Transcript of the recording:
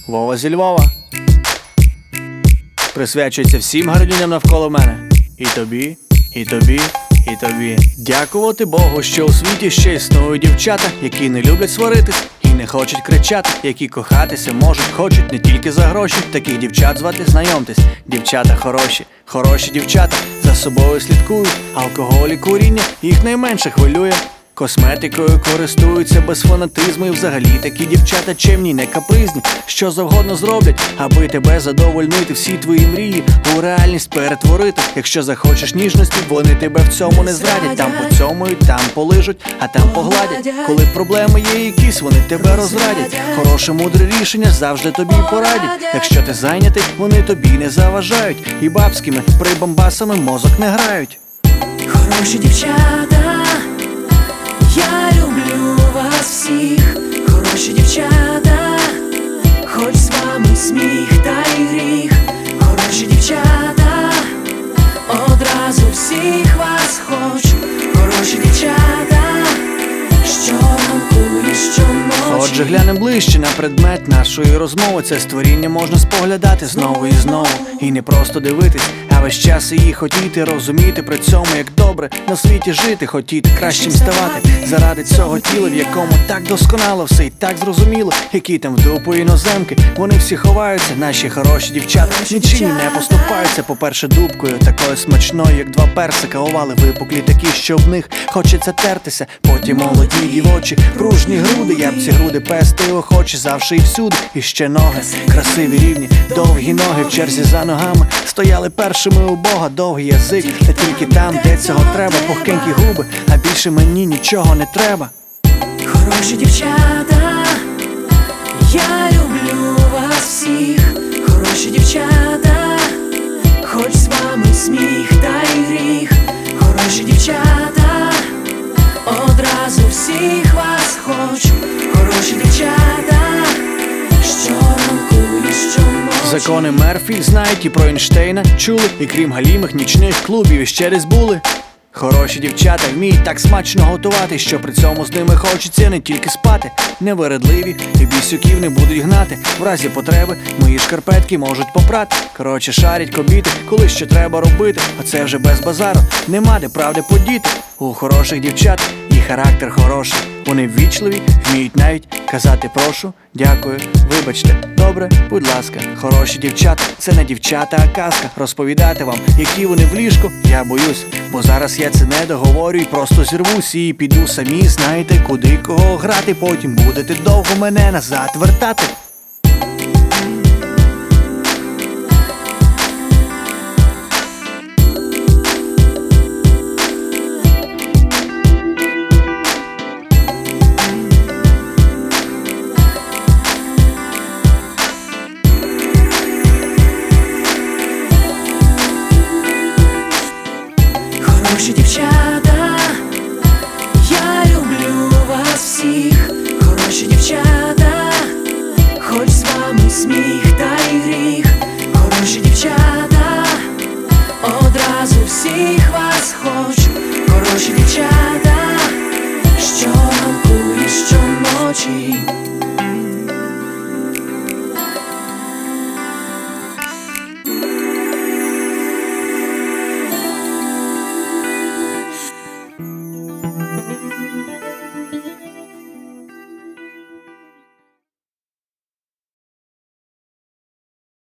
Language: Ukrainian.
Вова зі Львова. Присвячується всім гарнюням навколо мене. І тобі, і тобі, і тобі. Дякувати Богу, що у світі ще існують дівчата, які не люблять сваритись і не хочуть кричати, які кохатися можуть, хочуть не тільки за гроші. Таких дівчат звати, знайомтесь. Дівчата хороші, хороші дівчата, за собою слідкують. Алкоголь і куріння їх найменше хвилює. Косметикою користуються без фанатизму. І взагалі такі дівчата чемні, не капризні. Що завгодно зроблять, аби тебе задовольнити, всі твої мрії у реальність перетворити. Якщо захочеш ніжності, вони тебе в цьому не зрадять. Там поцьомують, там полижуть, а там погладять. Коли проблеми є якісь, вони тебе розрадять. Хороше, мудре рішення завжди тобі порадять. Якщо ти зайнятий, вони тобі не заважають. І бабськими прибамбасами мозок не грають. Хороші дівчата, я люблю вас всіх. Хороші дівчата, хоч з вами сміх та й гріх. Хороші дівчата, одразу всіх вас хочу. Хороші дівчата, щоранку і щоночі. Отже, глянем ближче на предмет нашої розмови. Це створіння можна споглядати знову і знову. І не просто дивитись, а весь час її хотіти, розуміти при цьому, як добре на світі жити, хотіти кращим ставати. Заради цього тіла, в якому так досконало все і так зрозуміло, які там в дупу іноземки. Вони всі ховаються, наші хороші дівчата нічим не поступаються. По-перше, дубкою такою смачною, як два персика. Овали випуклі такі, що в них хочеться тертися. Потім молоді дівочі, пружні груди. Я б ці груди пести охоче завжди і всюди. І ще ноги, красиві, рівні, довгі ноги в черзі за ногами. Стояли першими у Бога, довгий язик, та тільки там, де цього треба, пухкенькі губи, а більше мені нічого не треба. Хороші дівчата, я люблю вас всіх. Хороші дівчата, хоч з вами сміх та й гріх. Хороші дівчата, одразу всіх вас хочу. Хороші дівчата, щоранку і щоночі. Закони Мерфі знають і про Ейнштейна чули, і крім галімих нічних клубів іще десь були. Хороші дівчата вміють так смачно готувати, що при цьому з ними хочеться не тільки спати. Невередливі і бісюків не будуть гнати. В разі потреби мої шкарпетки можуть попрати. Коротше, шарять кобіти, коли що треба робити. Оце вже без базару, нема де правди подіти. У хороших дівчат і характер хороший. Вони ввічливі, вміють навіть казати прошу, дякую, вибачте, добре, будь ласка. Хороші дівчата, це не дівчата, а казка. Розповідати вам, які вони в ліжку, я боюсь. Бо зараз я це не договорю і просто зірвусь. І піду самі, знаєте, куди кого грати. Потім будете довго мене назад вертати.